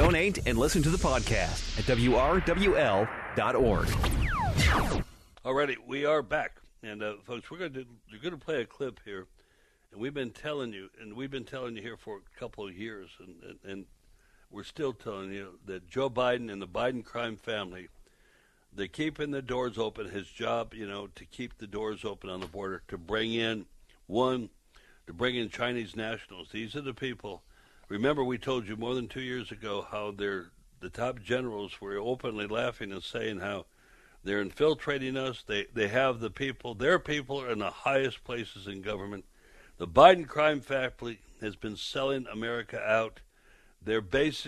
Donate and listen to the podcast at WRWL.org. Alrighty, we are back. And folks, you're going to play a clip here. And we've been telling you here for a couple of years, and we're still telling you that Joe Biden and the Biden crime family, they're keeping the doors open. His job, to keep the doors open on the border, to bring in Chinese nationals. These are the people. Remember, we told you more than 2 years ago how the top generals were openly laughing and saying how they're infiltrating us. They have their people are in the highest places in government. The Biden crime family has been selling America out. They're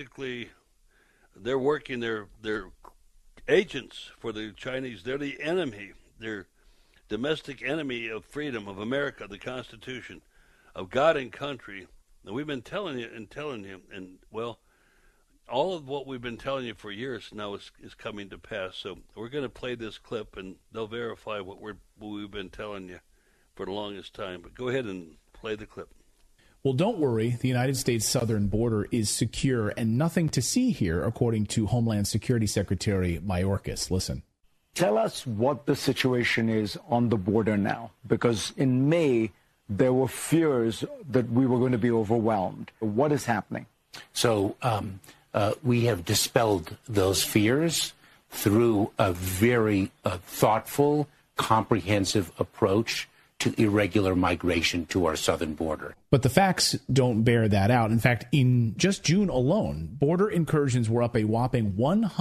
working, they're agents for the Chinese. They're the enemy. They're domestic enemy of freedom, of America, the Constitution, of God and country. And we've been telling you, and well, all of what we've been telling you for years now is coming to pass. So we're going to play this clip, and they'll verify what we've been telling you for the longest time. But go ahead and play the clip. Well, don't worry. The United States southern border is secure and nothing to see here, according to Homeland Security Secretary Mayorkas. Listen. Tell us what the situation is on the border now, because in May, there were fears that we were going to be overwhelmed. What is happening? So we have dispelled those fears through a very thoughtful, comprehensive approach to irregular migration to our southern border. But the facts don't bear that out. In fact, in just June alone, border incursions were up a whopping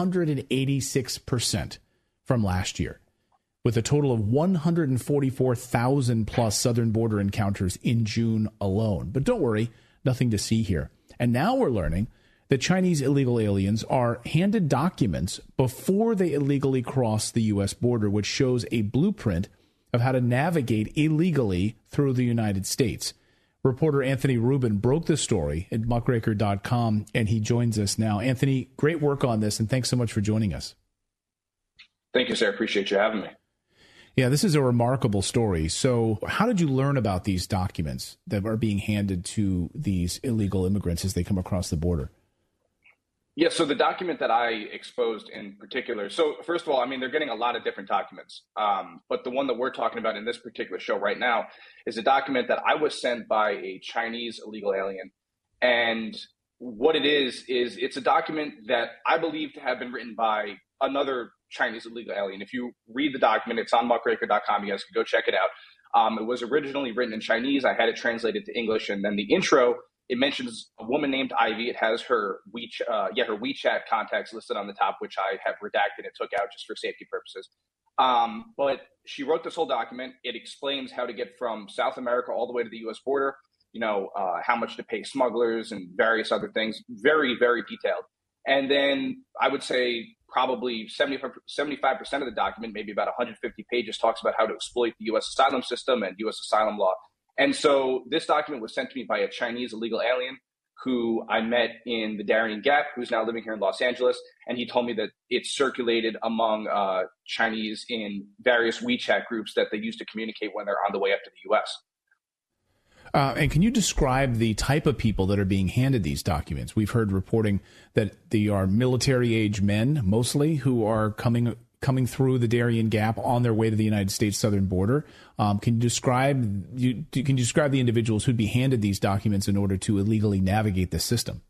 186% from last year, with a total of 144,000 plus southern border encounters in June alone. But don't worry, nothing to see here. And now we're learning that Chinese illegal aliens are handed documents before they illegally cross the U.S. border, which shows a blueprint of how to navigate illegally through the United States. Reporter Anthony Rubin broke the story at muckraker.com, and he joins us now. Anthony, great work on this, and thanks so much for joining us. Thank you, sir. Appreciate you having me. Yeah, this is a remarkable story. So how did you learn about these documents that are being handed to these illegal immigrants as they come across the border? Yeah, so the document that I exposed in particular, so first of all, they're getting a lot of different documents. But the one that we're talking about in this particular show right now is a document that I was sent by a Chinese illegal alien. And what it is it's a document that I believe to have been written by another Chinese illegal alien. If you read the document, it's on muckraker.com. You guys can go check it out. It was originally written in Chinese. I had it translated to English. And then the intro, it mentions a woman named Ivy. It has her WeChat contacts listed on the top, which I have redacted and took out just for safety purposes. But she wrote this whole document. It explains how to get from South America all the way to the U.S. border, how much to pay smugglers and various other things. Very, very detailed. And then I would say probably 75% of the document, maybe about 150 pages, talks about how to exploit the U.S. asylum system and U.S. asylum law. And so this document was sent to me by a Chinese illegal alien who I met in the Darien Gap, who's now living here in Los Angeles. And he told me that it's circulated among Chinese in various WeChat groups that they use to communicate when they're on the way up to the U.S. And can you describe the type of people that are being handed these documents? We've heard reporting that they are military-age men, mostly, who are coming through the Darien Gap on their way to the United States southern border. Can you describe the individuals who'd be handed these documents in order to illegally navigate the system?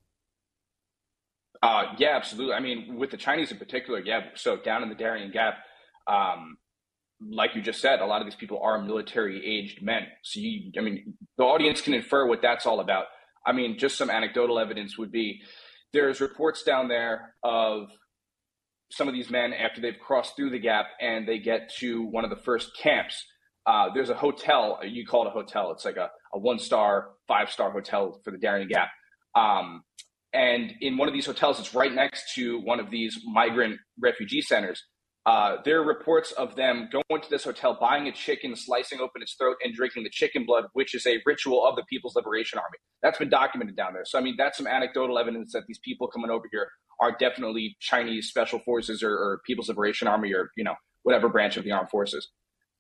Yeah, absolutely. With the Chinese in particular, yeah. So down in the Darien Gap, like you just said, a lot of these people are military-aged men. So, the audience can infer what that's all about. Just some anecdotal evidence would be there's reports down there of some of these men after they've crossed through the gap and they get to one of the first camps. There's a hotel. You call it a hotel. It's like a 1-star, 5-star hotel for the Darien Gap. And in one of these hotels, it's right next to one of these migrant refugee centers. There are reports of them going to this hotel, buying a chicken, slicing open its throat, and drinking the chicken blood, which is a ritual of the People's Liberation Army. That's been documented down there. So, that's some anecdotal evidence that these people coming over here are definitely Chinese special forces or People's Liberation Army or, whatever branch of the armed forces.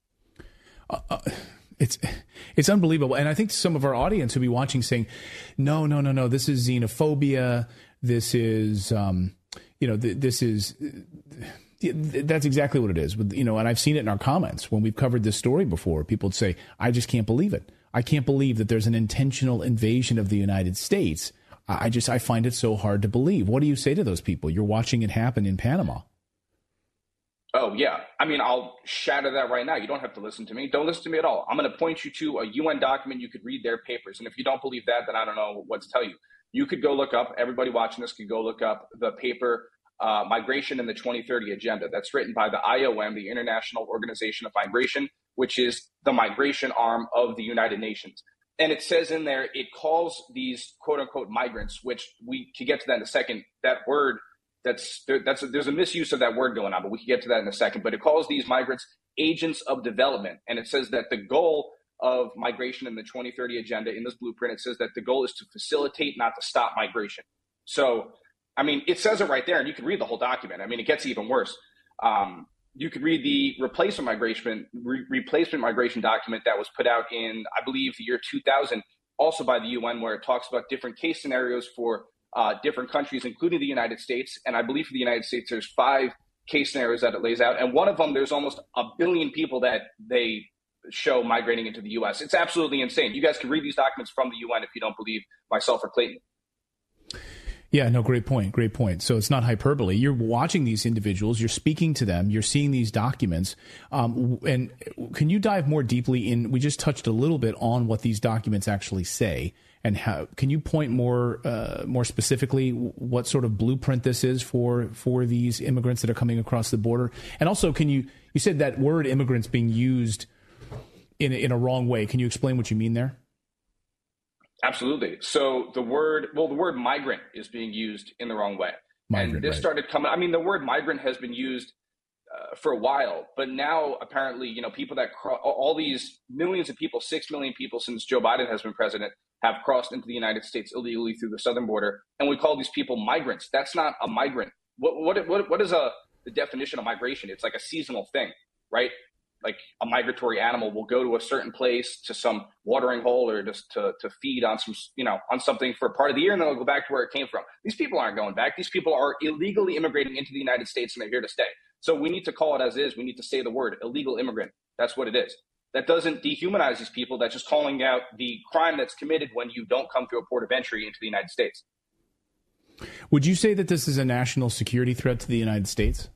It's unbelievable. And I think some of our audience will be watching saying, no, this is xenophobia. this is, this is. That's exactly what it is. And I've seen it in our comments when we've covered this story before. People would say, I just can't believe it. I can't believe that there's an intentional invasion of the United States. I find it so hard to believe. What do you say to those people? You're watching it happen in Panama. Oh, yeah. I mean, I'll shatter that right now. You don't have to listen to me. Don't listen to me at all. I'm going to point you to a UN document. You could read their papers. And if you don't believe that, then I don't know what to tell you. You could go look up, everybody watching this could go look up the paper, Migration and the 2030 Agenda. That's written by the IOM, the International Organization of Migration, which is the migration arm of the United Nations. And it says in there, it calls these quote unquote migrants, which we can get to that in a second. That word, there's a misuse of that word going on, but we can get to that in a second. But it calls these migrants agents of development. And it says that the goal of migration in the 2030 Agenda in this blueprint, it says that the goal is to facilitate, not to stop migration. So, I mean, it says it right there, and you can read the whole document. I mean, it gets even worse. You could read the replacement migration document that was put out in, I believe, the year 2000, also by the UN, where it talks about different case scenarios for different countries, including the United States. And I believe for the United States, there's 5 case scenarios that it lays out. And one of them, there's almost 1 billion people that they show migrating into the U.S. It's absolutely insane. You guys can read these documents from the UN if you don't believe myself or Clayton. Yeah, no, great point. Great point. So it's not hyperbole. You're watching these individuals, you're speaking to them, you're seeing these documents. And can you dive more deeply in? We just touched a little bit on what these documents actually say, and how can you point more specifically what sort of blueprint this is for these immigrants that are coming across the border? And also, you said that word immigrants being used in a wrong way. Can you explain what you mean there? Absolutely. So the word migrant is being used in the wrong way. Migrant, and this started coming, I mean, the word migrant has been used for a while, but now apparently, people that all these millions of people, 6 million people since Joe Biden has been president, have crossed into the United States illegally through the southern border. And we call these people migrants. That's not a migrant. What is the definition of migration? It's like a seasonal thing, right? Like a migratory animal will go to a certain place, to some watering hole, or just to feed on some, on something for a part of the year, and then they'll go back to where it came from. These people aren't going back. These people are illegally immigrating into the United States, and they're here to stay. So we need to call it as is. We need to say the word illegal immigrant. That's what it is. That doesn't dehumanize these people. That's just calling out the crime that's committed when you don't come through a port of entry into the United States. Would you say that this is a national security threat to the United States?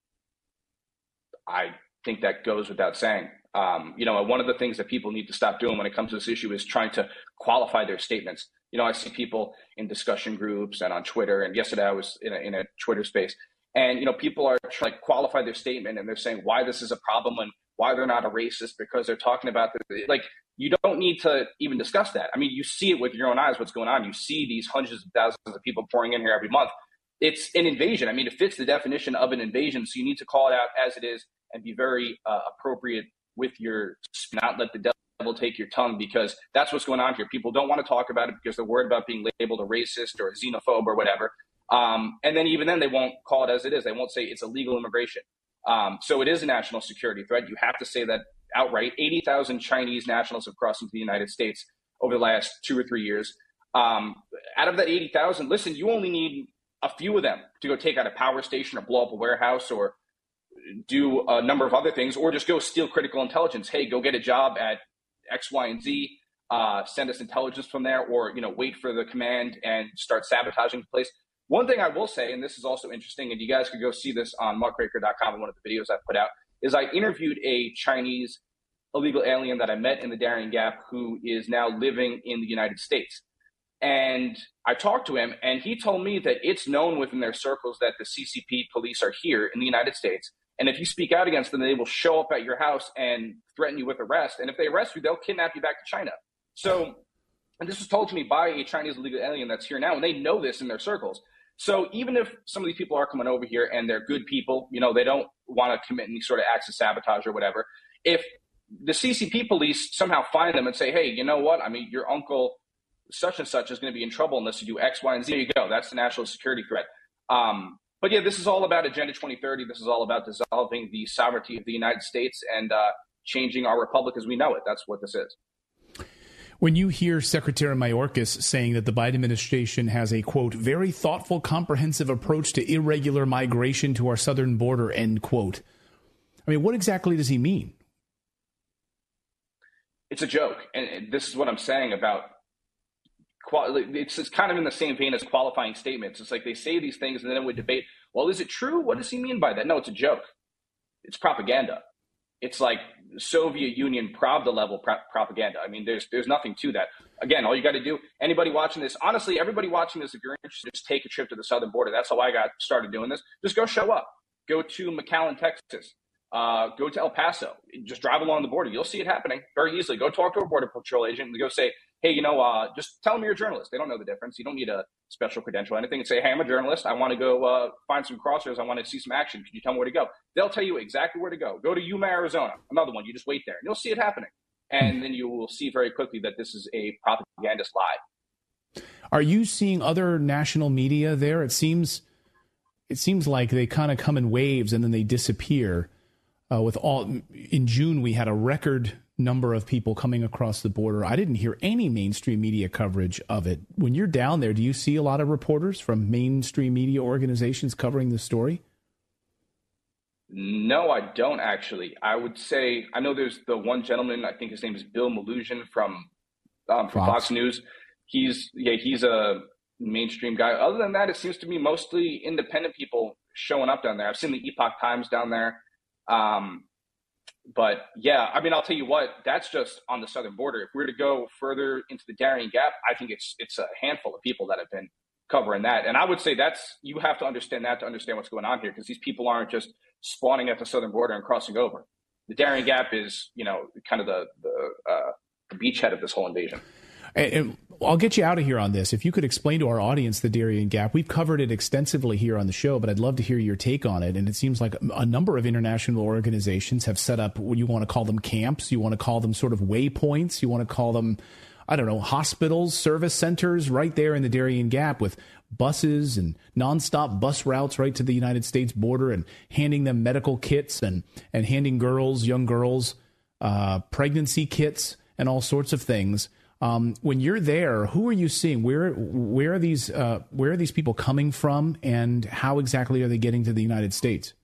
I think that goes without saying. One of the things that people need to stop doing when it comes to this issue is trying to qualify their statements. I see people in discussion groups and on Twitter, and yesterday I was in a Twitter space, and people are trying to qualify their statement, and they're saying why this is a problem and why they're not a racist, because they're talking about you don't need to even discuss that. I mean, you see it with your own eyes what's going on. You see these hundreds of thousands of people pouring in here every month. It's an invasion. I mean, it fits the definition of an invasion, so you need to call it out as it is and be very appropriate with your, not let the devil take your tongue, because that's what's going on here. People don't want to talk about it because they're worried about being labeled a racist or a xenophobe or whatever. And then even then they won't call it as it is. They won't say it's illegal immigration. So it is a national security threat. You have to say that outright. 80,000 Chinese nationals have crossed into the United States over the last 2 or 3 years. Out of that 80,000, listen, you only need a few of them to go take out a power station or blow up a warehouse or do a number of other things, or just go steal critical intelligence. Hey, go get a job at X, Y, and Z, send us intelligence from there, or, wait for the command and start sabotaging the place. One thing I will say, and this is also interesting, and you guys could go see this on muckraker.com in one of the videos I put out, is I interviewed a Chinese illegal alien that I met in the Darien Gap who is now living in the United States. And I talked to him, and he told me that it's known within their circles that the CCP police are here in the United States. And if you speak out against them, they will show up at your house and threaten you with arrest. And if they arrest you, they'll kidnap you back to China. So, and this was told to me by a Chinese illegal alien that's here now, and they know this in their circles. So even if some of these people are coming over here and they're good people, they don't want to commit any sort of acts of sabotage or whatever, if the CCP police somehow find them and say, hey, you know what? I mean, your uncle such and such is going to be in trouble unless you do X, Y, and Z. There you go. That's the national security threat. But yeah, this is all about Agenda 2030. This is all about dissolving the sovereignty of the United States and changing our republic as we know it. That's what this is. When you hear Secretary Mayorkas saying that the Biden administration has a, quote, very thoughtful, comprehensive approach to irregular migration to our southern border, end quote, I mean, what exactly does he mean? It's a joke. And this is what I'm saying about it's kind of in the same vein as qualifying statements. It's like they say these things and then we debate, well, is it true? What does he mean by that? No, it's a joke. It's propaganda. It's like Soviet Union Pravda level propaganda. I mean, there's nothing to that. Again, all you got to do, anybody watching this, honestly, everybody watching this, if you're interested, just take a trip to the southern border. That's how I got started doing this. Just go show up. Go to McAllen, Texas. Go to El Paso. Just drive along the border. You'll see it happening very easily. Go talk to a Border Patrol agent and go say, hey, just tell them you're a journalist. They don't know the difference. You don't need a special credential or anything. And say, hey, I'm a journalist. I want to go find some crosshairs. I want to see some action. Can you tell me where to go? They'll tell you exactly where to go. Go to Yuma, Arizona. Another one. You just wait there. And you'll see it happening. And then you will see very quickly that this is a propagandist lie. Are you seeing other national media there? It seems like they kind of come in waves and then they disappear. In June, we had a record number of people coming across the border. I didn't hear any mainstream media coverage of it. When you're down there, do you see a lot of reporters from mainstream media organizations covering the story? No, I don't actually. I would say, I know there's the one gentleman, I think his name is Bill Maloogian from Fox News. He's a mainstream guy. Other than that, it seems to be mostly independent people showing up down there. I've seen the Epoch Times down there. But yeah, I mean, I'll tell you what, that's just on the southern border. If we were to go further into the Darien Gap, I think it's a handful of people that have been covering that. And I would say you have to understand that to understand what's going on here, because these people aren't just spawning at the southern border and crossing over. The Darien Gap is, kind of the beachhead of this whole invasion. And I'll get you out of here on this. If you could explain to our audience the Darien Gap. We've covered it extensively here on the show, but I'd love to hear your take on it. And it seems like a number of international organizations have set up what you want to call them camps. You want to call them sort of waypoints. You want to call them, I don't know, hospitals, service centers right there in the Darien Gap with buses and nonstop bus routes right to the United States border and handing them medical kits and handing young girls, pregnancy kits and all sorts of things. When you're there, who are you seeing? Where are these people coming from, and how exactly are they getting to the United States?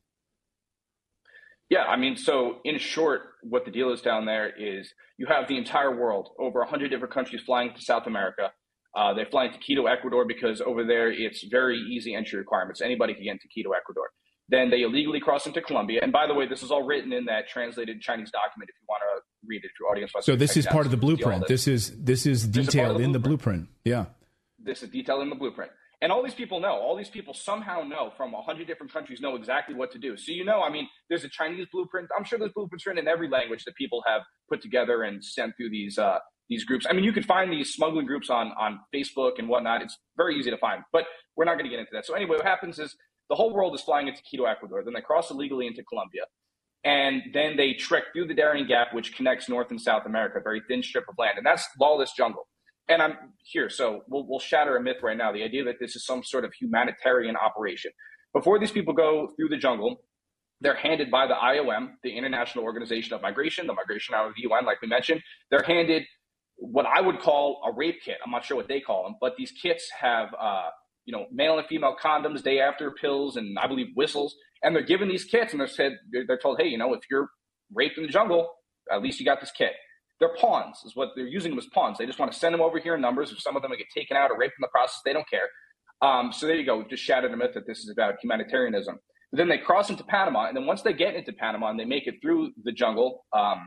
Yeah, I mean, so in short, what the deal is down there is you have the entire world, over 100 different countries flying to South America. They're flying to Quito, Ecuador, because over there it's very easy entry requirements. Anybody can get into Quito, Ecuador. Then they illegally cross into Colombia. And by the way, this is all written in that translated Chinese document if you want to read it, if your audience wants to. So this is part of the blueprint. This is detailed in the blueprint. Yeah. This is detailed in the blueprint. And all these people know. All these people somehow know from 100 different countries know exactly what to do. So, I mean, there's a Chinese blueprint. I'm sure there's blueprints written in every language that people have put together and sent through these groups. I mean, you can find these smuggling groups on Facebook and whatnot. It's very easy to find. But we're not going to get into that. So anyway, what happens is the whole world is flying into Quito, Ecuador. Then they cross illegally into Colombia. And then they trek through the Darien Gap, which connects North and South America, a very thin strip of land. And that's lawless jungle. And I'm here, so we'll shatter a myth right now, the idea that this is some sort of humanitarian operation. Before these people go through the jungle, they're handed by the IOM, the International Organization of Migration, the migration arm of the UN, like we mentioned. They're handed what I would call a rape kit. I'm not sure what they call them, but these kits have male and female condoms, day after pills, and I believe whistles. And they're given these kits, and they're told, hey, if you're raped in the jungle, at least you got this kit. They're pawns, is what they're using them as pawns. They just want to send them over here in numbers. If some of them get taken out or raped in the process, they don't care. So there you go. We've just shattered a myth that this is about humanitarianism. But then they cross into Panama, and then once they get into Panama and they make it through the jungle,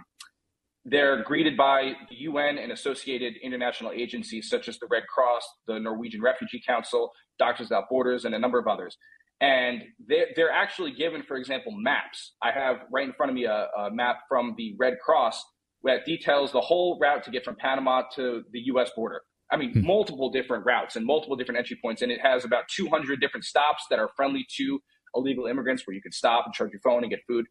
they're greeted by the UN and associated international agencies such as the Red Cross, the Norwegian Refugee Council, Doctors Without Borders, and a number of others. And they're actually given, for example, maps. I have right in front of me a map from the Red Cross that details the whole route to get from Panama to the U.S. border. I mean, multiple different routes and multiple different entry points. And it has about 200 different stops that are friendly to illegal immigrants where you can stop and charge your phone and get food.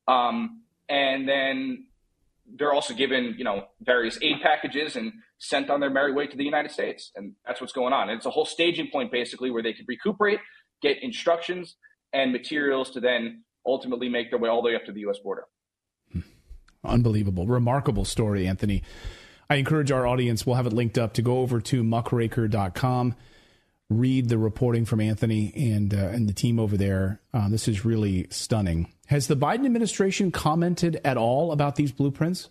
And then they're also given, various aid packages and sent on their merry way to the United States. And that's what's going on. And it's a whole staging point, basically, where they can recuperate, get instructions and materials to then ultimately make their way all the way up to the U.S. border. Unbelievable. Remarkable story, Anthony. I encourage our audience, we'll have it linked up, to go over to muckraker.com, read the reporting from Anthony and the team over there. This is really stunning. Has the Biden administration commented at all about these blueprints?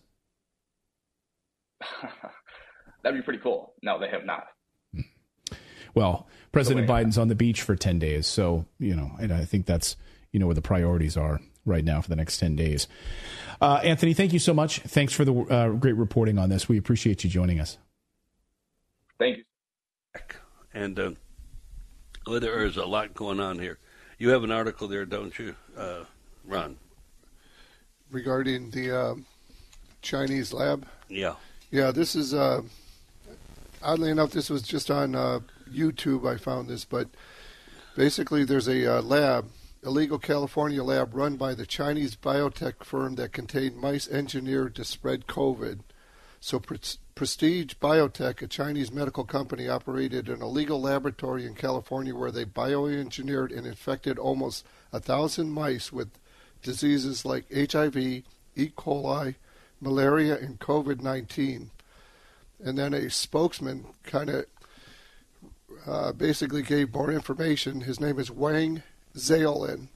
That'd be pretty cool. No, they have not. Well, President Biden's on the beach for 10 days. So, and I think that's, where the priorities are right now for the next 10 days. Anthony, thank you so much. Thanks for the great reporting on this. We appreciate you joining us. Thank you. And there is a lot going on here. You have an article there, don't you, Ron? Regarding the Chinese lab? Yeah. Yeah, this is, oddly enough, this was just on YouTube I found this, but basically there's a lab, illegal California lab run by the Chinese biotech firm that contained mice engineered to spread COVID. So Prestige Biotech, a Chinese medical company, operated an illegal laboratory in California where they bioengineered and infected almost 1,000 mice with diseases like HIV, E. coli, malaria, and COVID-19. And then a spokesman kind of basically gave more information. His name is Wang Zhaolin.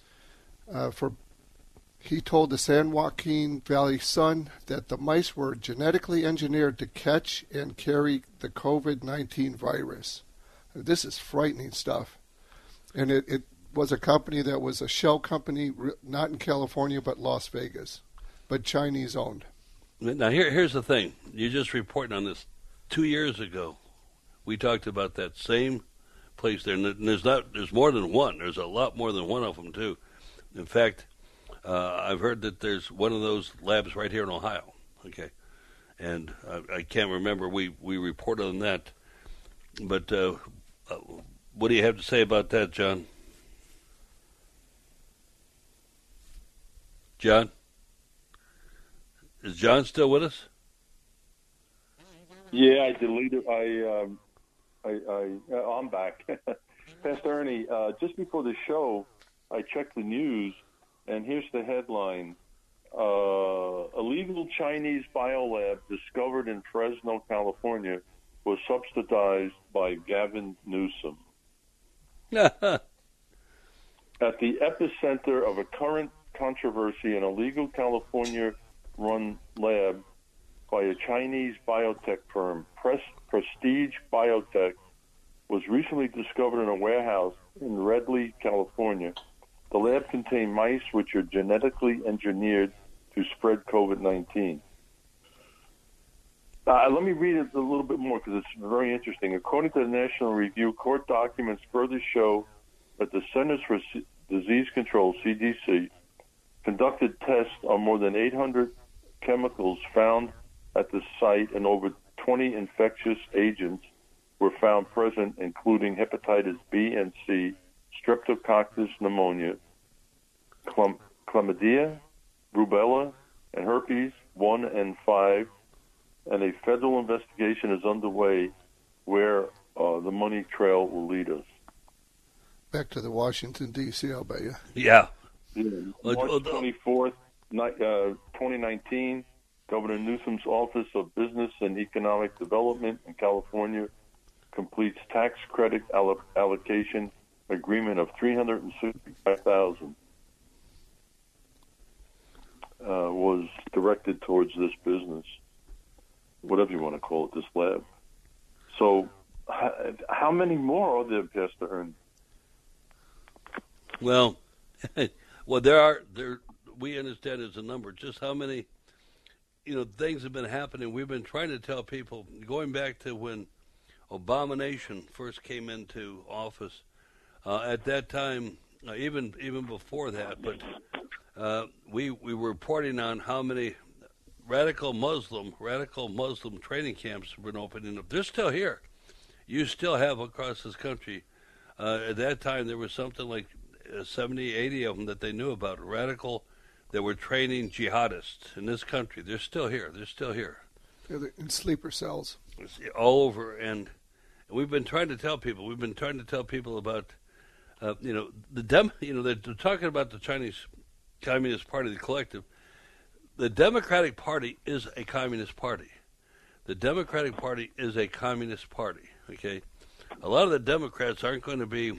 He told the San Joaquin Valley Sun that the mice were genetically engineered to catch and carry the COVID-19 virus. This is frightening stuff. And it was a company that was a shell company, not in California, but Las Vegas, but Chinese owned. Now, here's the thing. You just reported on this 2 years ago. We talked about that same place there. And there's more than one. There's a lot more than one of them, too. In fact, I've heard that there's one of those labs right here in Ohio. Okay. And I can't remember. We reported on that. But what do you have to say about that, John? John? Is John still with us? Yeah, I deleted. I'm back. Pastor Ernie, just before the show, I checked the news, and here's the headline: illegal Chinese biolab discovered in Fresno, California, was subsidized by Gavin Newsom. At the epicenter of a current controversy, an illegal California-run lab by a Chinese biotech firm, Prestige Biotech, was recently discovered in a warehouse in Redley, California. The lab contained mice which are genetically engineered to spread COVID-19. Let me read it a little bit more because it's very interesting. According to the National Review, court documents further show that the Centers for Disease Control, CDC, conducted tests on more than 800 chemicals found at the site, and over 20 infectious agents were found present, including hepatitis B and C, Streptococcus pneumonia, chlamydia, rubella, and herpes 1 and 5, and a federal investigation is underway where the money trail will lead us. Back to the Washington, D.C., I'll bet you. Yeah. March 24th, 2019, Governor Newsom's Office of Business and Economic Development in California completes tax credit allocation agreement of $365,000 was directed towards this business, whatever you want to call it, this lab. So how many more are there, Pastor Ern? Well, there we understand there's a number. Just how many, things have been happening. We've been trying to tell people, going back to when Abomination first came into office, at that time, even before that, but we were reporting on how many radical Muslim training camps have been opening up. They're still here. You still have across this country. At that time, there was something like 70, 80 of them that they knew about, radical, that were training jihadists in this country. They're still here. They're in sleeper cells. All over. And we've been trying to tell people. About, they're talking about the Chinese Communist Party, the collective. The Democratic Party is a communist party. the Democratic Party is a communist party, okay? A lot of the Democrats aren't going to be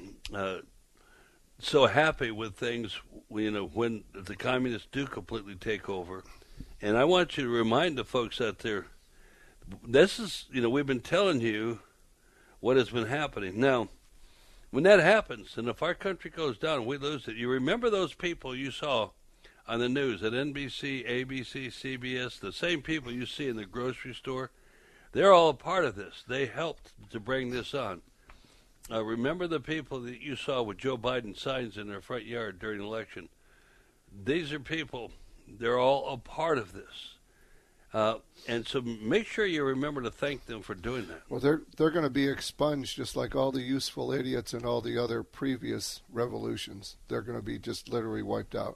so happy with things, when the communists do completely take over. And I want you to remind the folks out there, this is, we've been telling you what has been happening. Now, when that happens, and if our country goes down and we lose it, you remember those people you saw on the news at NBC, ABC, CBS, the same people you see in the grocery store, they're all a part of this. They helped to bring this on. Remember the people that you saw with Joe Biden signs in their front yard during the election. These are people, they're all a part of this. And so make sure you remember to thank them for doing that. Well, they're going to be expunged just like all the useful idiots and all the other previous revolutions. They're going to be just literally wiped out.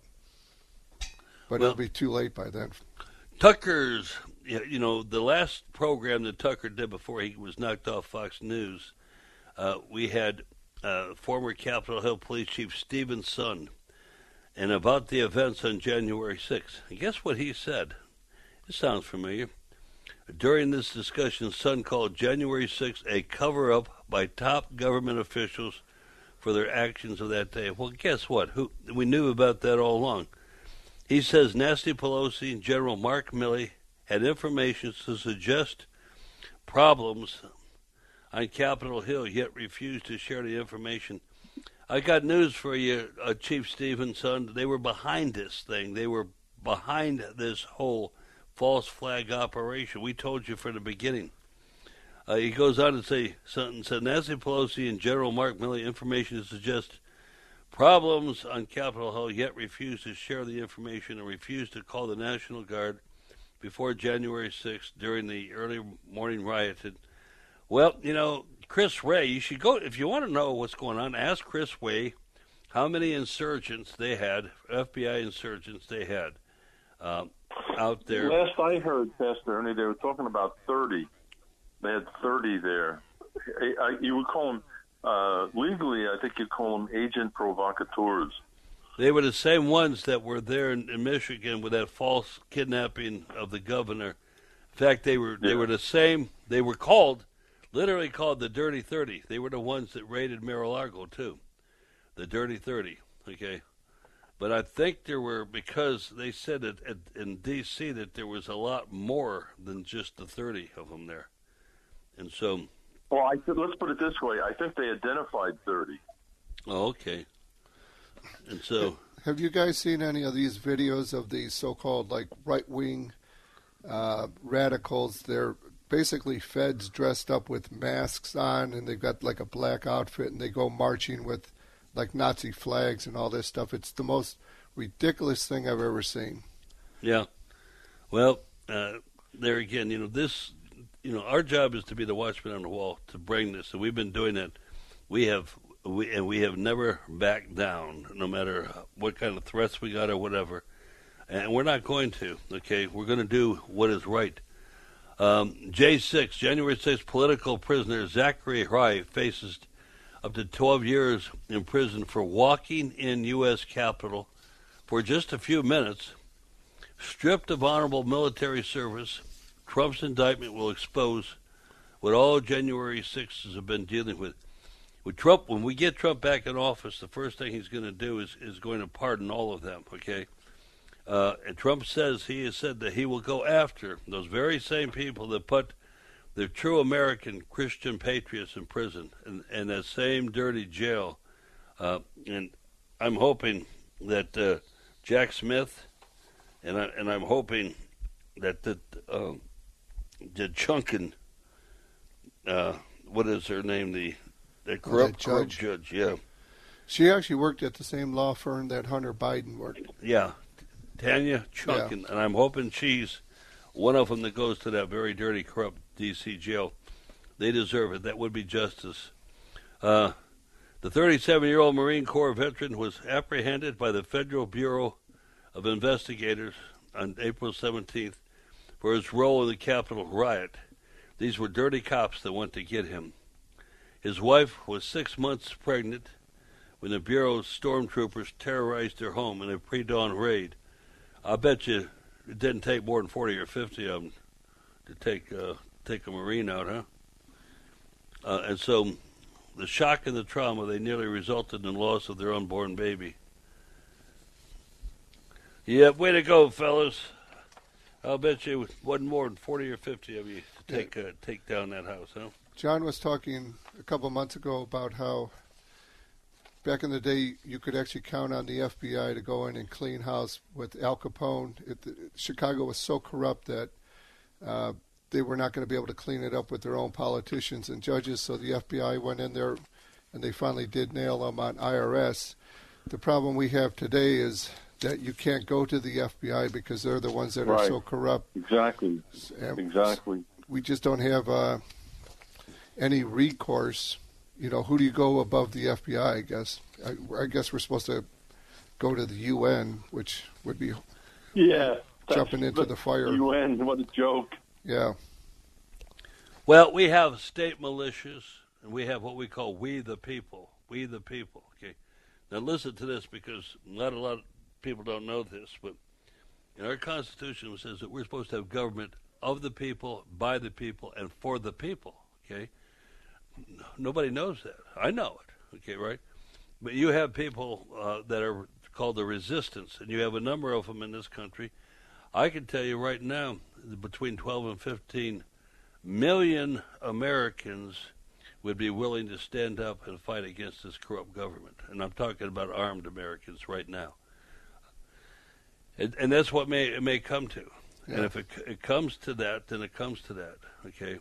But it'll be too late by then. Tucker's, the last program that Tucker did before he was knocked off Fox News, we had former Capitol Hill Police Chief Stephen Sund, and about the events on January 6th. And guess what he said? It sounds familiar. During this discussion, Sund called January 6th a cover-up by top government officials for their actions of that day. Well, guess what? We knew about that all along. He says Nancy Pelosi and General Mark Milley had information to suggest problems on Capitol Hill, yet refused to share the information. I got news for you, Chief Stephen Sund. They were behind this thing. They were behind this whole false flag operation. We told you from the beginning. He goes on to say, said Nancy Pelosi and General Mark Milley information to suggest problems on Capitol Hill, yet refused to share the information and refused to call the National Guard before January 6th during the early morning riot. Well, Chris Wray, you should go, if you want to know what's going on, ask Chris Wray how many insurgents they had, FBI insurgents they had out there. Last I heard, Pastor Ernie, they were talking about 30. They had 30 there. You would call them, legally, I think you'd call them agent provocateurs. They were the same ones that were there in Michigan with that false kidnapping of the governor. In fact, they were the same. They were literally called the Dirty 30. They were the ones that raided Mar-a-Lago, too. The Dirty 30, okay? But I think there were, because they said in D.C. that there was a lot more than just the 30 of them there. And so... Well, let's put it this way. I think they identified 30. Oh, okay. And so... Have you guys seen any of these videos of these so-called, right-wing radicals? They're basically feds dressed up with masks on, and they've got, a black outfit, and they go marching with, Nazi flags and all this stuff. It's the most ridiculous thing I've ever seen. Yeah. Well, there again, this... our job is to be the watchman on the wall, to bring this, and we've been doing it. We have never backed down, no matter what kind of threats we got or whatever, and we're not going to. Okay, we're going to do what is right. J6, January 6th, political prisoner Zachary Hry faces up to 12 years in prison for walking in U.S. Capitol for just a few minutes, stripped of honorable military service. Trump's indictment will expose what all January 6ths have been dealing with. With Trump, when we get Trump back in office, the first thing he's going to do is going to pardon all of them, okay? And Trump he has said that he will go after those very same people that put the true American Christian patriots in prison and that same dirty jail. And I'm hoping that Jack Smith, and I'm hoping that the Chunkin, what is her name? The corrupt judge, yeah. She actually worked at the same law firm that Hunter Biden worked. Yeah, Tanya Chunkin, yeah. And I'm hoping she's one of them that goes to that very dirty, corrupt D.C. jail. They deserve it. That would be justice. The 37-year-old Marine Corps veteran was apprehended by the Federal Bureau of Investigators on April 17th for his role in the Capitol riot. These were dirty cops that went to get him. His wife was 6 months pregnant when the Bureau's stormtroopers terrorized their home in a pre-dawn raid. I bet you it didn't take more than 40 or 50 of them to take take a Marine out, huh? And so the shock and the trauma, they nearly resulted in the loss of their unborn baby. Yep, way to go, fellas. I'll bet you it wasn't more than 40 or 50 of you to take down that house, huh? John was talking a couple of months ago about how back in the day you could actually count on the FBI to go in and clean house with Al Capone. Chicago was so corrupt that they were not going to be able to clean it up with their own politicians and judges, so the FBI went in there and they finally did nail them on IRS. The problem we have today is that you can't go to the FBI because they're the ones that are so corrupt. Exactly. Exactly. We just don't have any recourse. You know, who do you go above the FBI, I guess? I guess we're supposed to go to the UN, which would be jumping into the fire. UN, what a joke. Yeah. Well, we have state militias, and we have what we call we the people. We the people, okay? Now listen to this, because not a lot of people don't know this, but in our Constitution it says that we're supposed to have government of the people, by the people, and for the people, okay? Nobody knows that. I know it, okay, right? But you have people that are called the resistance, and you have a number of them in this country. I can tell you right now, between 12 and 15 million Americans would be willing to stand up and fight against this corrupt government. And I'm talking about armed Americans right now. And that's what it may come to. Yeah. And if it comes to that, then it comes to that, okay?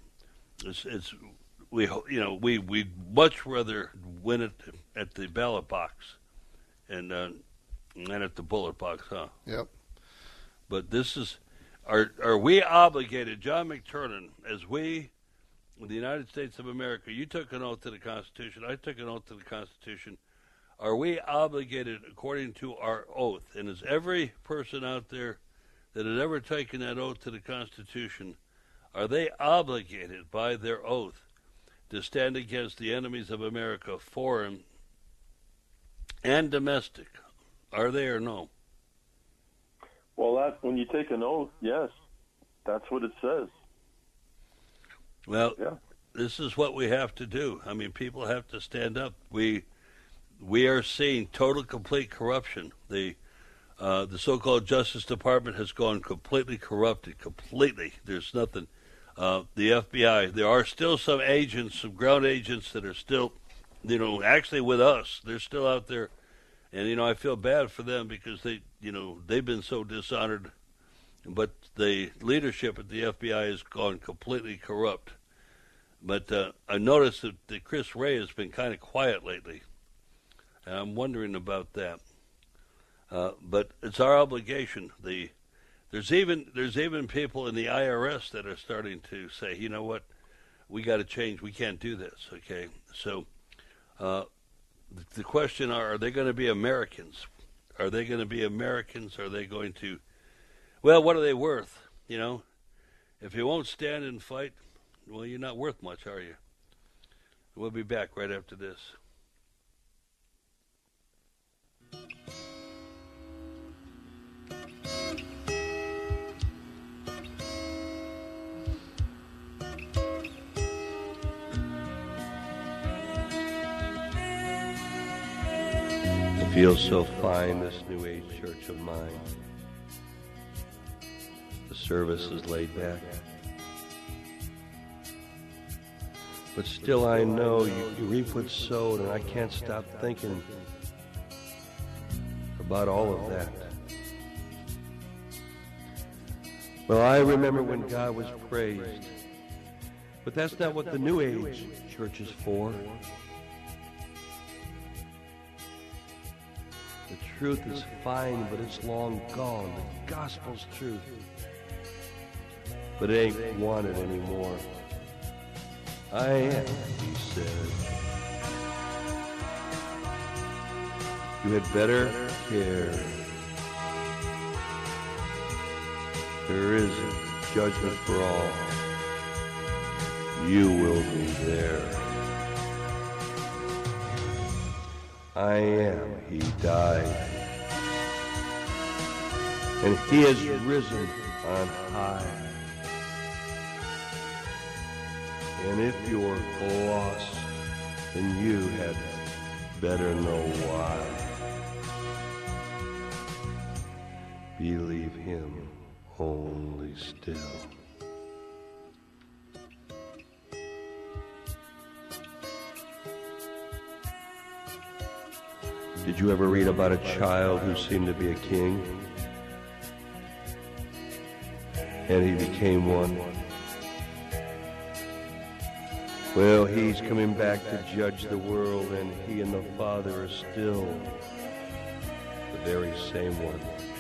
We'd much rather win it at the ballot box and at the bullet box, huh? Yep. But this is, are we obligated, John McTernan, as we, the United States of America, you took an oath to the Constitution, I took an oath to the Constitution, are we obligated according to our oath? And is every person out there that has ever taken that oath to the Constitution, are they obligated by their oath to stand against the enemies of America, foreign and domestic? Are they or no? Well, when you take an oath, yes, that's what it says. Well, This is what we have to do. I mean, people have to stand up. We are seeing total, complete corruption. The so-called Justice Department has gone completely corrupted, completely. There's nothing. The FBI, there are still some agents, some ground agents that are still, actually with us. They're still out there. And, I feel bad for them because they've been so dishonored. But the leadership at the FBI has gone completely corrupt. But I noticed that Chris Wray has been kind of quiet lately. And I'm wondering about that. But it's our obligation. There's even people in the IRS that are starting to say, you know what, we got to change. We can't do this. Okay, so the question are they going to be Americans? Are they going to be Americans? Are they going to? Well, what are they worth? If you won't stand and fight, well, you're not worth much, are you? We'll be back right after this. It feels so fine, this New Age church of mine. The service is laid back. But still I know you reap what's sowed, and I can't stop thinking about all of that. Well, I remember when God was praised, but that's not what the New Age church is for. The truth is fine, but it's long gone. The gospel's truth. But it ain't wanted anymore. I am, he said. You had better care. There is a judgment for all. You will be there. I am, he died. And he has risen on high. And if you're lost, then you had better know why. Believe him only still. Did you ever read about a child who seemed to be a king? And he became one? Well, he's coming back to judge the world, and he and the Father are still the very same one.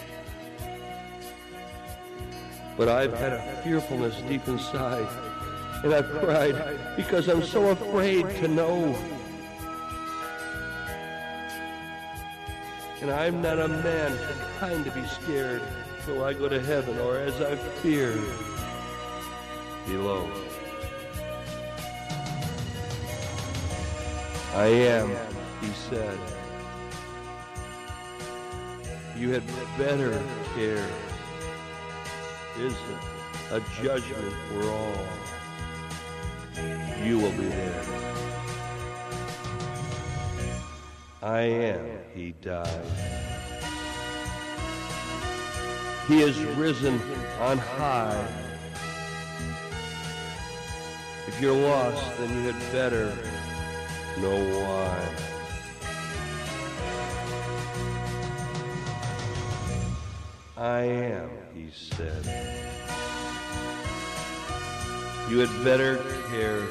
But I've had a fearfulness deep inside, and I've cried because I'm so afraid to know. And I'm not a man kind to be scared till I go to heaven, or as I've feared below. I am, he said. You had better care. Is a judgment for all. You will be there. I am, he died. He is risen on high. If you're lost, then you had better know why. I am, he said. You had better care.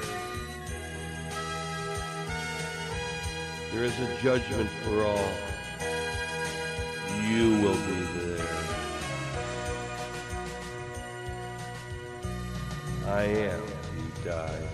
There is a judgment for all. You will be there. I am, he died.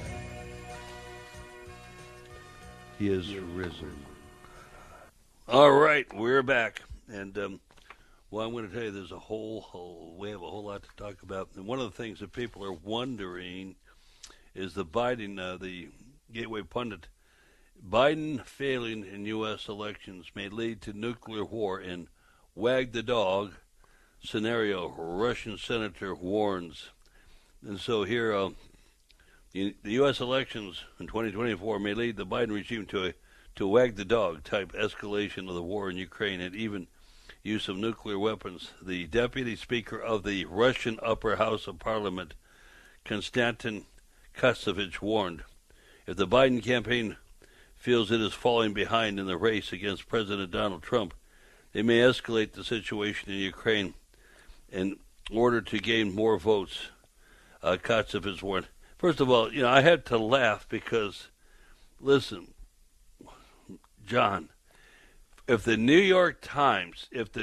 He is risen. All right, we're back. And, well, I'm going to tell you there's we have a whole lot to talk about. And one of the things that people are wondering is the Biden, the Gateway pundit, Biden failing in U.S. elections may lead to nuclear war in wag the dog scenario, Russian senator warns. And so here, the U.S. elections in 2024 may lead the Biden regime to a wag the dog type escalation of the war in Ukraine and even use of nuclear weapons. The deputy speaker of the Russian upper house of parliament, Konstantin Kastovich, warned, if the Biden campaign feels it is falling behind in the race against President Donald Trump, they may escalate the situation in Ukraine in order to gain more votes. Kastovich warned. First of all, I had to laugh because, listen, John, if the New York Times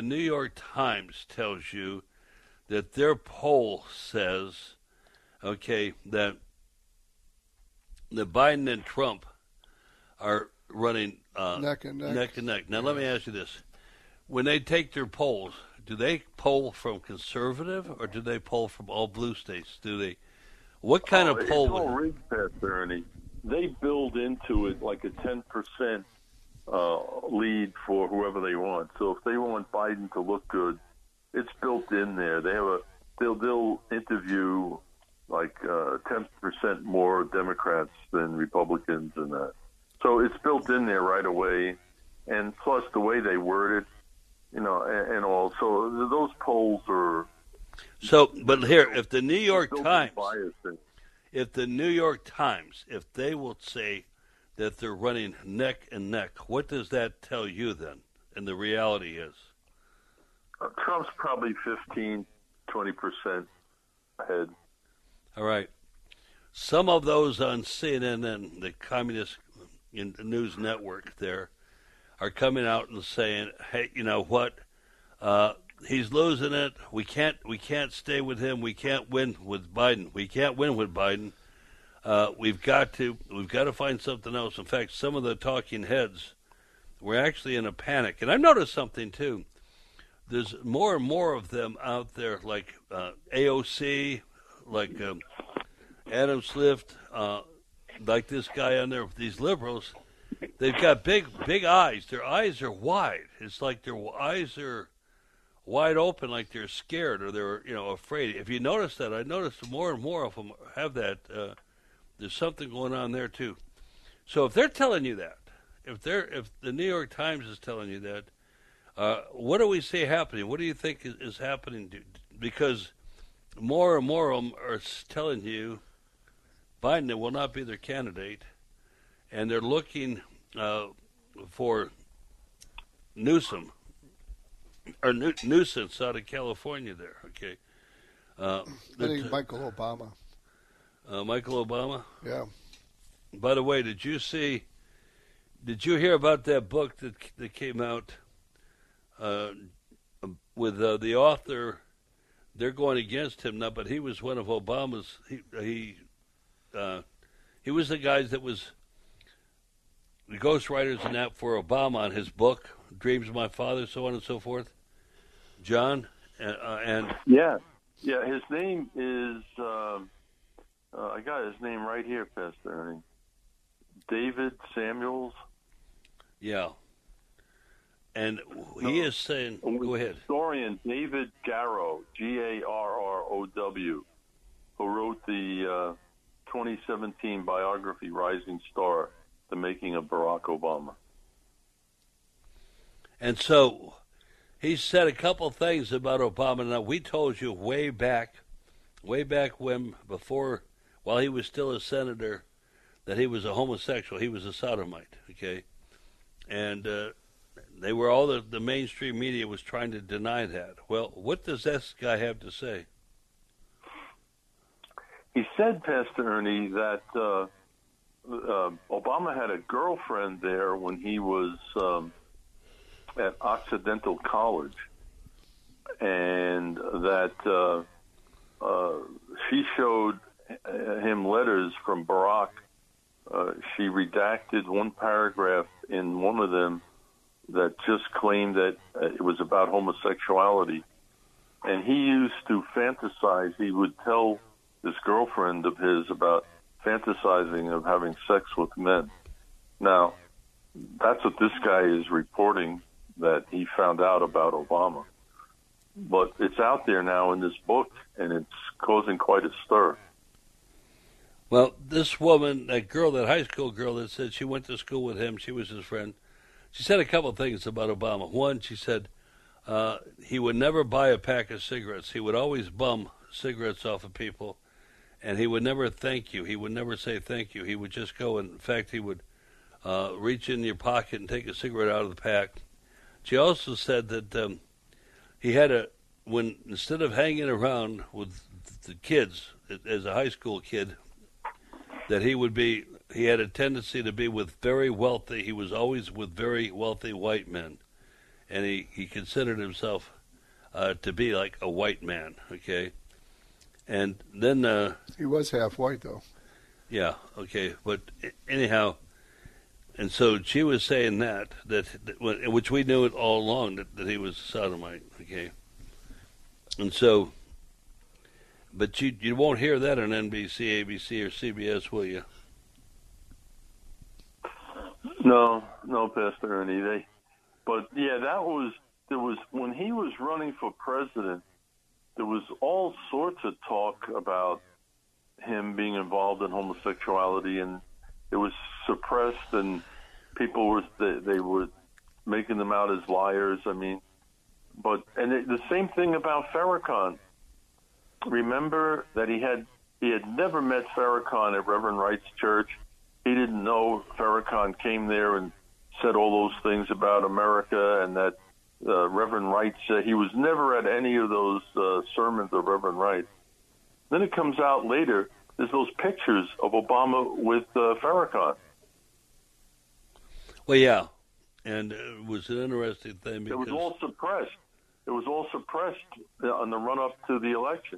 tells you that their poll says, okay, that Biden and Trump are running neck and neck. Now, let me ask you this. When they take their polls, do they poll from conservative or do they poll from all blue states? What kind of poll? It's all rigged, Pastor Ernie. They build into it like a 10% lead for whoever they want. So if they want Biden to look good, it's built in there. They'll interview like 10% more Democrats than Republicans and that. So it's built in there right away, and plus the way they word it, and all. So those polls are. So, but here, if the New York Times, if they will say that they're running neck and neck, what does that tell you then? And the reality is, Trump's probably 15, 20% ahead. All right. Some of those on CNN and the Communist News Network there are coming out and saying, "Hey, you know what? He's losing it. We can't stay with him. We can't win with Biden. We can't win with Biden. We've got to find something else." In fact, some of the talking heads were actually in a panic. And I've noticed something too. There's more and more of them out there, like AOC, like Adam Swift, like this guy on there. These liberals, they've got big eyes. Their eyes are wide. It's like their eyes are wide open, like they're scared or they're afraid. If you notice that, I noticed more and more of them have that There's something going on there too. So if they're telling you that, if the New York Times is telling you that, what do we see happening? What do you think is happening? Because more and more of them are telling you Biden will not be their candidate, and they're looking for Newsom or Nuisance out of California. There, okay. I think Michael Obama. Michael Obama. Yeah. By the way, did you hear about that book that came out with the author? They're going against him now, but he was one of Obama's. He was the guy that was the ghostwriters and that for Obama on his book, Dreams of My Father, so on and so forth. John and yeah. His name is I got his name right here, Pastor Ernie. David Samuels. Yeah. And he is saying, go ahead. Historian David Garrow, Garrow, who wrote the 2017 biography Rising Star, The Making of Barack Obama. And so he said a couple things about Obama. Now, we told you way back when, while he was still a senator, that he was a homosexual. He was a sodomite, okay? And they were all the mainstream media was trying to deny that. Well, what does this guy have to say? He said, Pastor Ernie, that Obama had a girlfriend there when he was at Occidental College, and that she showed him letters from Barack. She redacted one paragraph in one of them that just claimed that it was about homosexuality. And he used to fantasize. He would tell this girlfriend of his about fantasizing of having sex with men. Now, that's what this guy is reporting, that he found out about Obama. But it's out there now in this book, and it's causing quite a stir. Well, this woman, that high school girl that said she went to school with him, she was his friend, she said a couple of things about Obama. One, she said he would never buy a pack of cigarettes. He would always bum cigarettes off of people, and he would never thank you. He would never say thank you. He would just go, and in fact, he would reach in your pocket and take a cigarette out of the pack. She also said that he had instead of hanging around with the kids as a high school kid, that he had a tendency to be with very wealthy. He was always with very wealthy white men, and he considered himself to be like a white man. Okay, and then he was half white though. Yeah. Okay, but anyhow, and so she was saying that which we knew it all along that he was a sodomite. Okay, and so. But you won't hear that on NBC, ABC, or CBS, will you? No, Pastor Ernie. But yeah, there was when he was running for president, there was all sorts of talk about him being involved in homosexuality, and it was suppressed, and people were making them out as liars. I mean, the same thing about Farrakhan. Remember that he had never met Farrakhan at Reverend Wright's church. He didn't know Farrakhan came there and said all those things about America, and that Reverend Wright said he was never at any of those sermons of Reverend Wright. Then it comes out later, there's those pictures of Obama with Farrakhan. Well, yeah, and it was an interesting thing because it was all suppressed. It was all suppressed on the run-up to the election.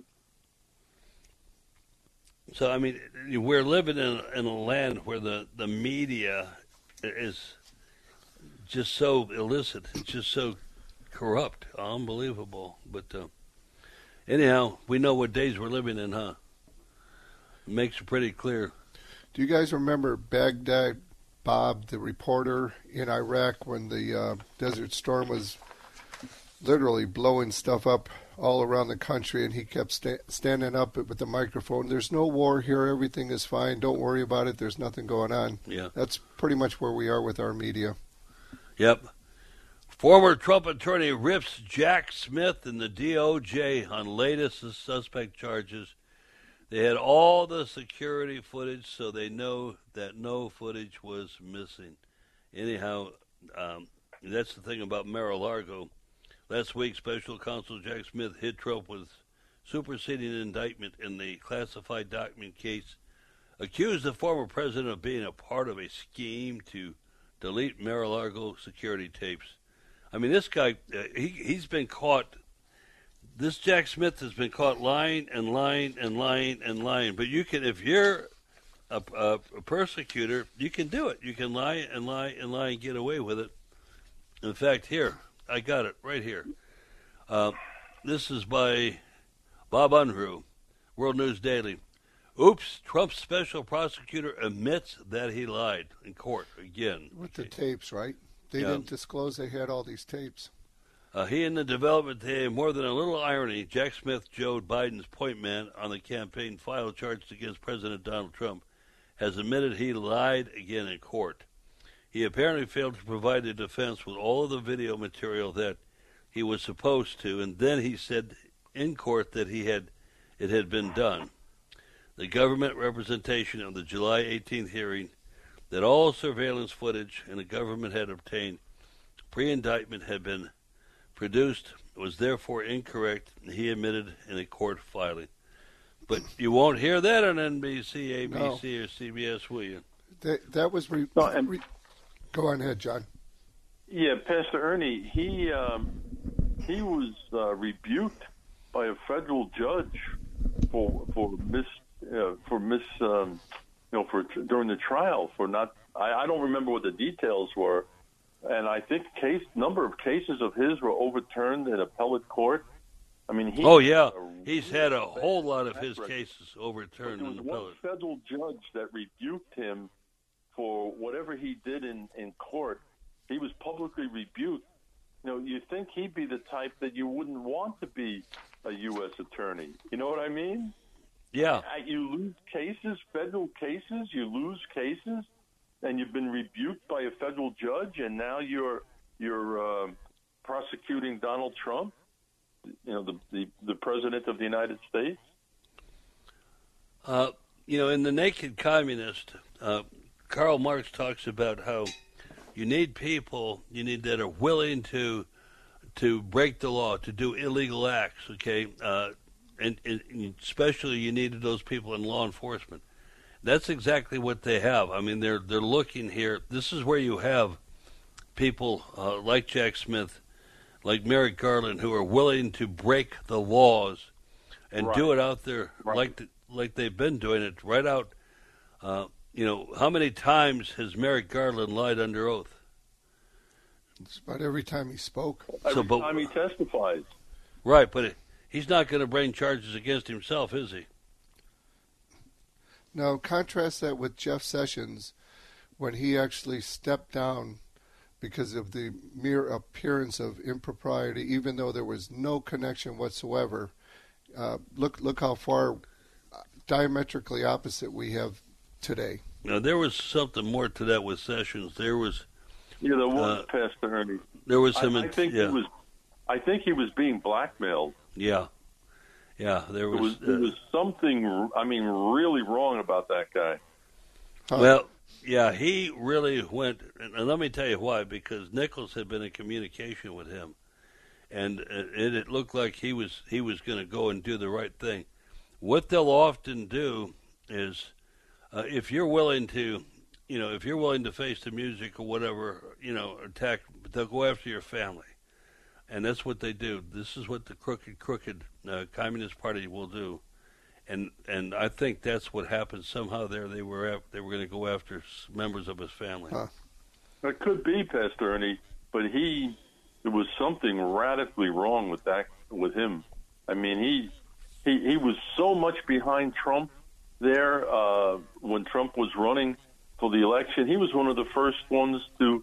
So, I mean, we're living in a land where the media is just so illicit. It's just so corrupt. Unbelievable. But anyhow, we know what days we're living in, huh? It makes it pretty clear. Do you guys remember Baghdad Bob, the reporter in Iraq, when the Desert Storm was literally blowing stuff up all around the country, and he kept standing up with the microphone. There's no war here. Everything is fine. Don't worry about it. There's nothing going on. Yeah. That's pretty much where we are with our media. Yep. Former Trump attorney rips Jack Smith and the DOJ on latest suspect charges. They had all the security footage, so they know that no footage was missing. Anyhow, that's the thing about Mar-a-Lago. Last week, Special Counsel Jack Smith hit Trump with superseding indictment in the classified document case, accused the former president of being a part of a scheme to delete Mar-a-Lago security tapes. I mean, this guy, he's been caught. This Jack Smith has been caught lying and lying and lying and lying. But you can, if you're a persecutor, you can do it. You can lie and lie and lie and get away with it. In fact, here, I got it right here. This is by Bob Unruh, World News Daily. Oops, Trump's special prosecutor admits that he lied in court again. With the tapes, right? They didn't disclose they had all these tapes. He and the development team, more than a little irony, Jack Smith, Joe Biden's point man on the campaign file charged against President Donald Trump, has admitted he lied again in court. He apparently failed to provide the defense with all of the video material that he was supposed to, and then he said in court that it had been done. The government representation of the July 18th hearing that all surveillance footage and the government had obtained pre-indictment had been produced was therefore incorrect, and he admitted in a court filing. But you won't hear that on NBC, ABC, or CBS, will you? That was go on ahead, John. Yeah, Pastor Ernie, he was rebuked by a federal judge during the trial for not. I don't remember what the details were, and I think number of cases of his were overturned in appellate court. I mean, he's had a whole lot of his cases overturned in appellate. There was one federal judge that rebuked him for whatever he did in court. He was publicly rebuked. You know, you think he'd be the type that you wouldn't want to be a U.S. attorney. You know what I mean? Yeah. You lose cases, federal cases, you lose cases, and you've been rebuked by a federal judge, and now you're prosecuting Donald Trump, you know, the president of the United States. In The Naked Communist, Karl Marx talks about how you need people that are willing to break the law, to do illegal acts, okay? And especially you needed those people in law enforcement. That's exactly what they have. I mean, they're looking here. This is where you have people like Jack Smith, like Merrick Garland, who are willing to break the laws and do it out there like they've been doing it right out. How many times has Merrick Garland lied under oath? It's about every time he spoke. Every time he testifies. Right, but he's not going to bring charges against himself, is he? Now, contrast that with Jeff Sessions when he actually stepped down because of the mere appearance of impropriety, even though there was no connection whatsoever. Look how far diametrically opposite we have today. Now, there was something more to that with Sessions. There was... Yeah, there was, Pastor Ernie. There was some... I think he was being blackmailed. Yeah. Yeah, there was... There was something, really wrong about that guy. Well, yeah, he really went... And let me tell you why, because Nichols had been in communication with him, and it looked like he was going to go and do the right thing. What they'll often do is, if you're willing to... if you're willing to face the music or whatever, attack, they'll go after your family. And that's what they do. This is what the crooked Communist Party will do. And I think that's what happened. Somehow they were going to go after members of his family. It could be, Pastor Ernie, but there was something radically wrong with him. I mean, he was so much behind Trump there when Trump was running for the election. He was one of the first ones to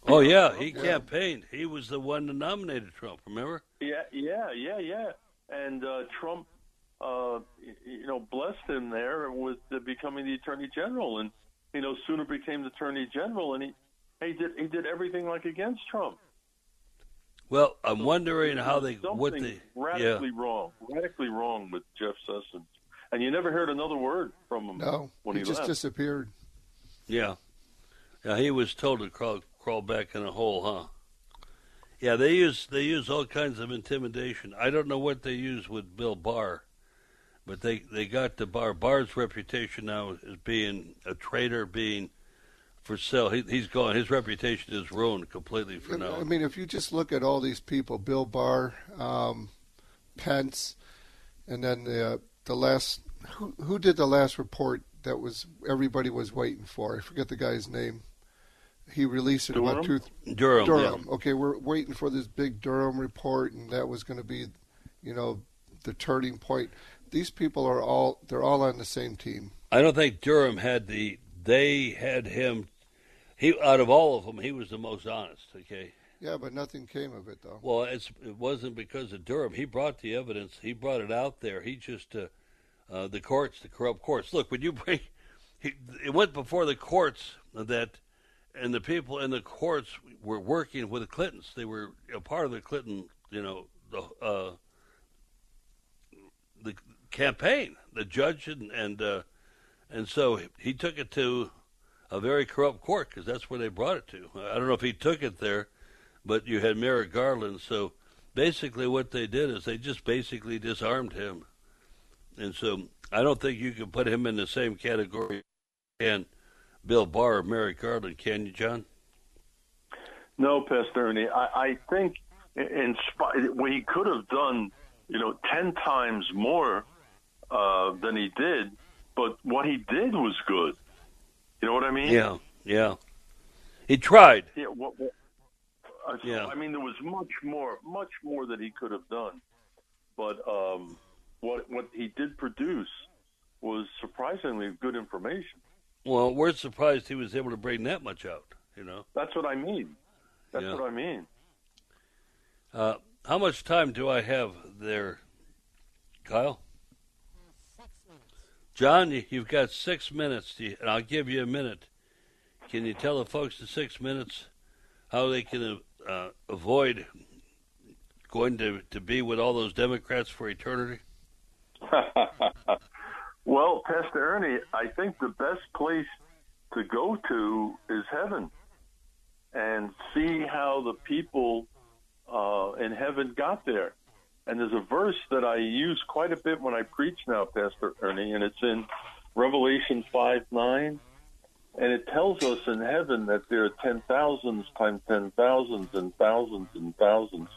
Oh, yeah, he campaigned. He was the one that nominated Trump, remember? Yeah. And Trump, blessed him there with becoming the Attorney General, and sooner became the Attorney General, and he did everything like against Trump. Well, I'm wondering radically wrong with Jeff Sessions, and you never heard another word from him. No, when he just left. disappeared. Yeah, he was told to crawl back in a hole, huh? Yeah, they use all kinds of intimidation. I don't know what they use with Bill Barr, but they got to Barr. Barr's reputation now as being a traitor, being for sale. He's gone. His reputation is ruined completely for now. I mean, if you just look at all these people, Bill Barr, Pence, and then the last who did the last report that was everybody was waiting for? I forget the guy's name. He released it about Durham. Yeah. Okay, we're waiting for this big Durham report, and that was going to be, the turning point. These people they're all on the same team. I don't think Durham they had him. He out of all of them, he was the most honest. Okay. Yeah, but nothing came of it though. Well, it wasn't because of Durham. He brought the evidence. He brought it out there. He just the corrupt courts. Look, when you bring, it went before the courts and the people in the courts were working with the Clintons. They were a part of the Clinton, the campaign, the judge, and so he took it to a very corrupt court because that's where they brought it to. I don't know if he took it there, but you had Merrick Garland. So basically what they did is they just basically disarmed him. And so I don't think you can put him in the same category and Bill Barr or Merrick Garland, can you, John? No, Pastor Ernie. I think what he could have done, 10 times more than he did, but what he did was good. You know what I mean? Yeah. He tried. Yeah. I mean, there was much more that he could have done, but what he did produce was surprisingly good information. Well, we're surprised he was able to bring that much out. That's what I mean. What I mean. How much time do I have there, Kyle? 6 minutes. John, you've got 6 minutes, and I'll give you a minute. Can you tell the folks in 6 minutes how they can avoid going to be with all those Democrats for eternity? Well, Pastor Ernie, I think the best place to go to is heaven and see how the people in heaven got there. And there's a verse that I use quite a bit when I preach now, Pastor Ernie, and it's in Revelation 5:9. And it tells us in heaven that there are 10,000s times 10,000s and thousands and thousands.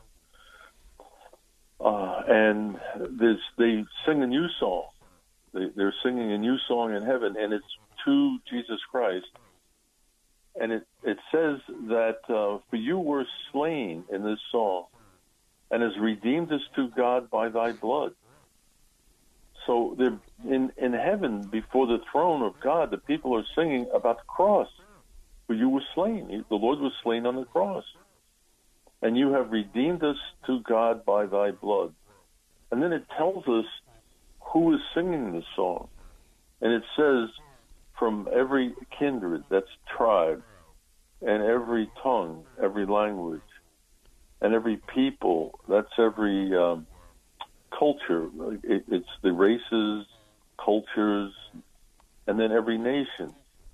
And they sing a new song. They're singing a new song in heaven, and it's to Jesus Christ. And it says that for you were slain in this song, and has redeemed us to God by thy blood. So they're in heaven before the throne of God, the people are singing about the cross. For you were slain. The Lord was slain on the cross. And you have redeemed us to God by thy blood. And then it tells us who is singing this song. And it says, from every kindred, that's tribe, and every tongue, every language, and every people, that's every culture. It's the races, cultures, and then every nation.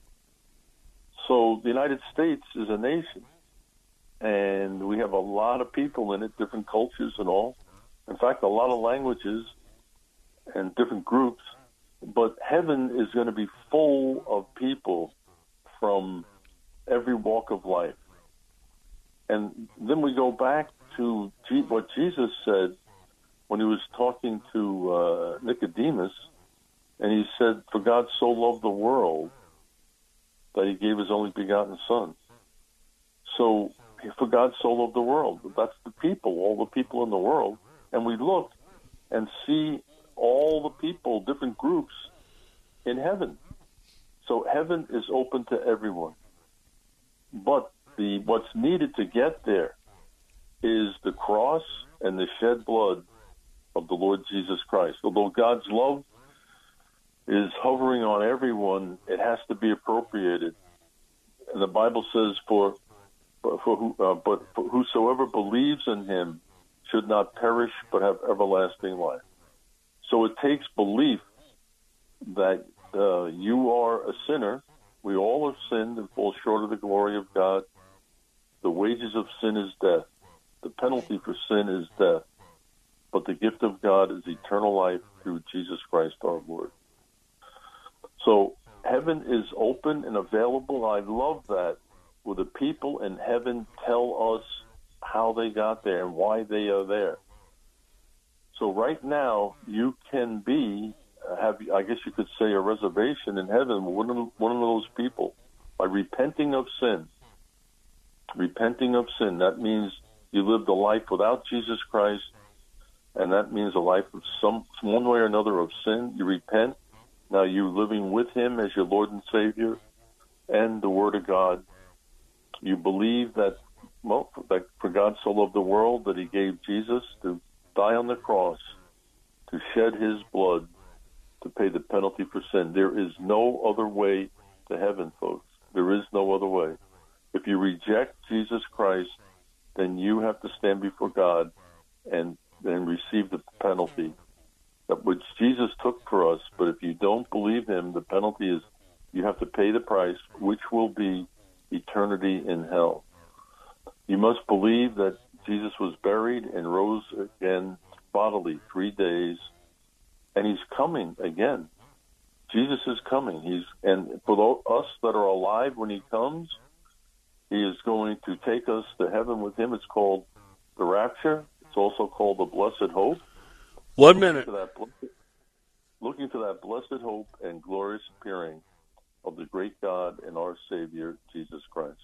So the United States is a nation, and we have a lot of people in it, different cultures and all. In fact, a lot of languages and different groups. But heaven is going to be full of people from every walk of life. And then we go back to what Jesus said when he was talking to Nicodemus, and he said, for God so loved the world that he gave his only begotten Son. So, for God so loved the world. That's the people, all the people in the world. And we look and see all the people, different groups in heaven. So heaven is open to everyone. But what's needed to get there is the cross and the shed blood of the Lord Jesus Christ. Although God's love is hovering on everyone, it has to be appropriated. And the Bible says, but whosoever believes in him should not perish but have everlasting life. So it takes belief that you are a sinner. We all have sinned and fall short of the glory of God. The wages of sin is death. The penalty for sin is death. But the gift of God is eternal life through Jesus Christ our Lord. So heaven is open and available. I love that. Will the people in heaven tell us how they got there and why they are there? So right now, you can have, I guess you could say, a reservation in heaven, one of those people, by repenting of sin. Repenting of sin, that means you lived a life without Jesus Christ, and that means a life of one way or another of sin. You repent. Now you're living with him as your Lord and Savior and the Word of God. You believe that for God so loved the world that he gave Jesus to die on the cross, to shed his blood, to pay the penalty for sin. There is no other way to heaven, folks. There is no other way. If you reject Jesus Christ, then you have to stand before God and receive the penalty which Jesus took for us. But if you don't believe him, the penalty is you have to pay the price, which will be eternity in hell. You must believe that Jesus was buried and rose again bodily 3 days, and he's coming again. Jesus is coming. And for us that are alive when he comes, he is going to take us to heaven with him. It's called the rapture. It's also called the blessed hope. 1 minute. Looking to that blessed hope and glorious appearing of the great God and our Savior, Jesus Christ.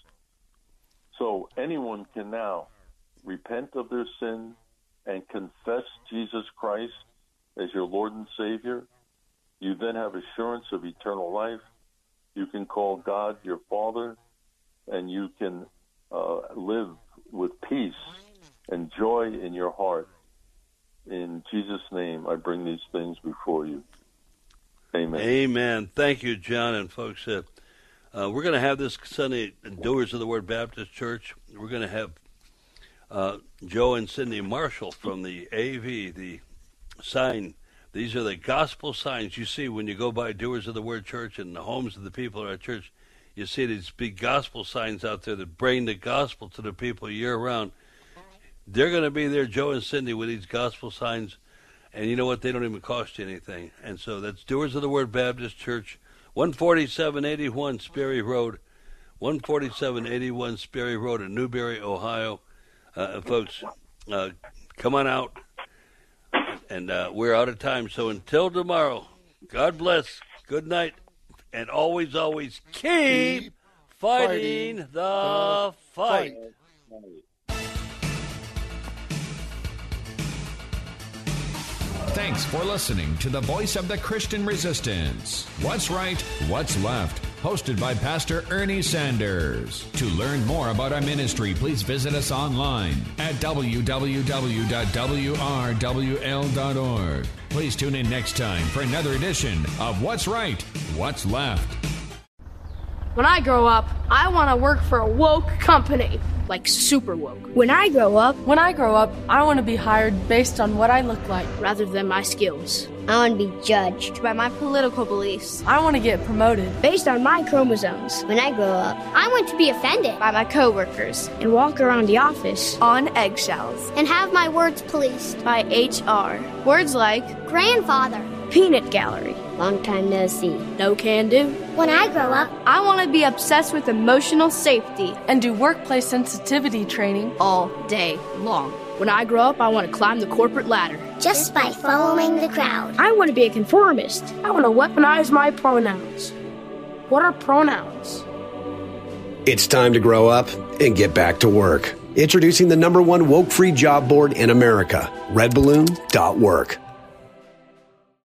So anyone can now repent of their sin and confess Jesus Christ as your Lord and Savior. You then have assurance of eternal life. You can call God your Father, and you can live with peace and joy in your heart. In Jesus' name, I bring these things before you. Amen. Amen. Thank you, John. And folks, we're going to have this Sunday at Doers of the Word Baptist Church. We're going to have Joe and Cindy Marshall from the AV, the sign. These are the gospel signs you see when you go by Doers of the Word Church and the homes of the people at our church. You see these big gospel signs out there that bring the gospel to the people year-round. They're going to be there, Joe and Cindy, with these gospel signs. And you know what? They don't even cost you anything. And so that's Doers of the Word Baptist Church, 14781 Sperry Road, 14781 Sperry Road in Newberry, Ohio. Folks, come on out. And we're out of time. So until tomorrow, God bless, good night, and always, always keep fighting the fight. Thanks for listening to the Voice of the Christian Resistance. What's Right, What's Left? Hosted by Pastor Ernie Sanders. To learn more about our ministry, please visit us online at www.wrwl.org. Please tune in next time for another edition of What's Right, What's Left. When I grow up, I want to work for a woke company, like super woke. When I grow up, I want to be hired based on what I look like, rather than my skills. I want to be judged by my political beliefs. I want to get promoted based on my chromosomes. When I grow up, I want to be offended by my coworkers and walk around the office on eggshells and have my words policed by HR. Words like grandfather, peanut gallery, long time no see, no can do. When I grow up, I want to be obsessed with emotional safety and do workplace sensitivity training all day long. When I grow up, I want to climb the corporate ladder just by following the crowd. I want to be a conformist. I want to weaponize my pronouns. What are pronouns? It's time to grow up and get back to work. Introducing the #1 woke-free job board in America, redballoon.work.